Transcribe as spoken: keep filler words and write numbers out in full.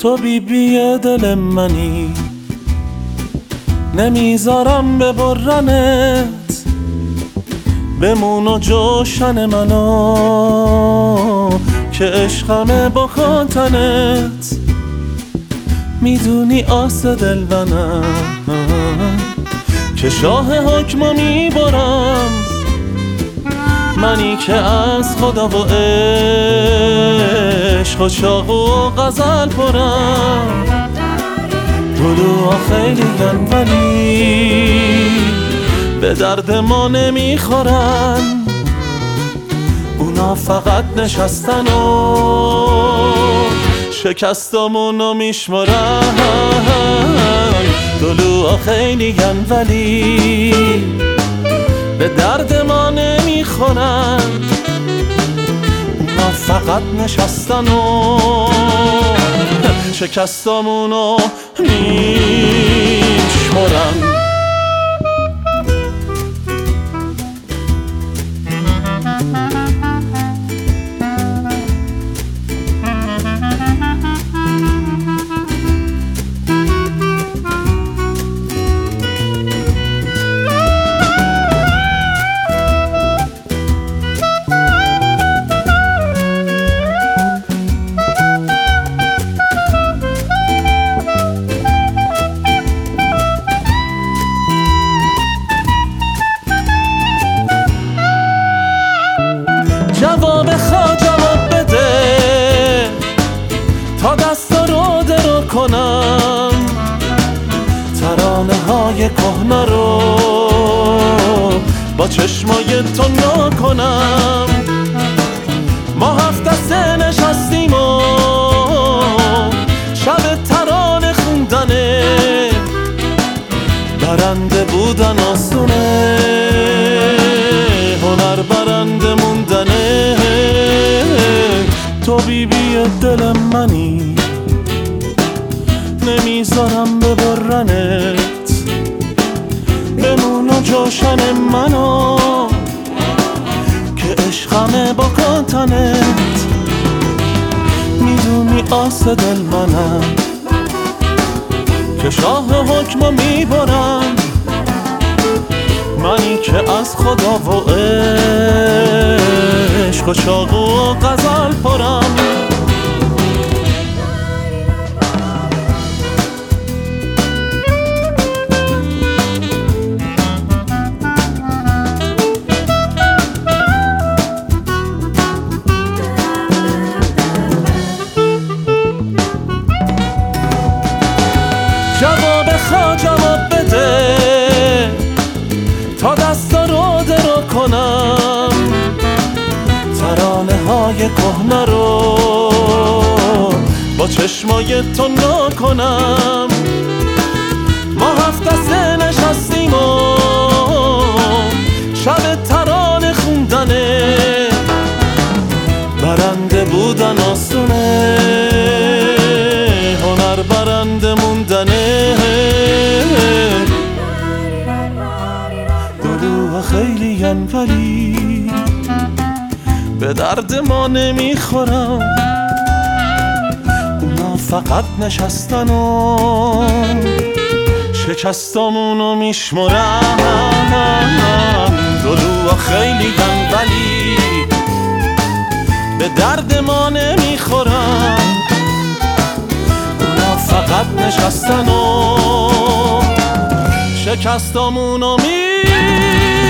تو بی بی دل منی، نمیذارم ببرنت، بمون و جوشن منو که عشقمه با کاتنت. میدونی آس دل منم که شاه حکمو میبرم، منی که از خدا و عشق و چاق و غزل پرم. طلوعا خیلی گن ولی به درد ما نمیخورن، اونا فقط نشستن و شکستامونو میشمارن. طلوعا خیلی گن ولی به درد ما نمیخورن، اونا فقط نشستن و شکستامونو میشمارن. جواب خواه جواب بده تا دستا رو درو کنم، ترانه های کهنه رو با چشمای تو نا کنم. ما هفت دسته نشستیم و شب ترانه خوندنه، برنده بودن آسونه، هنر برنده موندنه. تو بی بی دل منی، نمیذارم ببرنت، بمون و جوشن منو که عشقمه با کاتنت. میدونی آس دل منم که شاه حکمو میبرم، منی که از خدا و عشق و چاق و غزل پرم. جواب خواه جواب بده تا دستا رو درو کنم، ترانه های کهنه رو با چشمای تو نا کنم. ما هفت دسته نشستیم و شب ترانه خوندنه، برنده بودن آسونه، هنر برنده موندنه. دلوها خیلی گن ولی به درد ما نمیخورم، اونا فقط نشستن و شکستامونو میشمرن. دلوها خیلی گن ولی به درد ما نمیخورن، اونا فقط نشستن و شکستامونو میشمرن.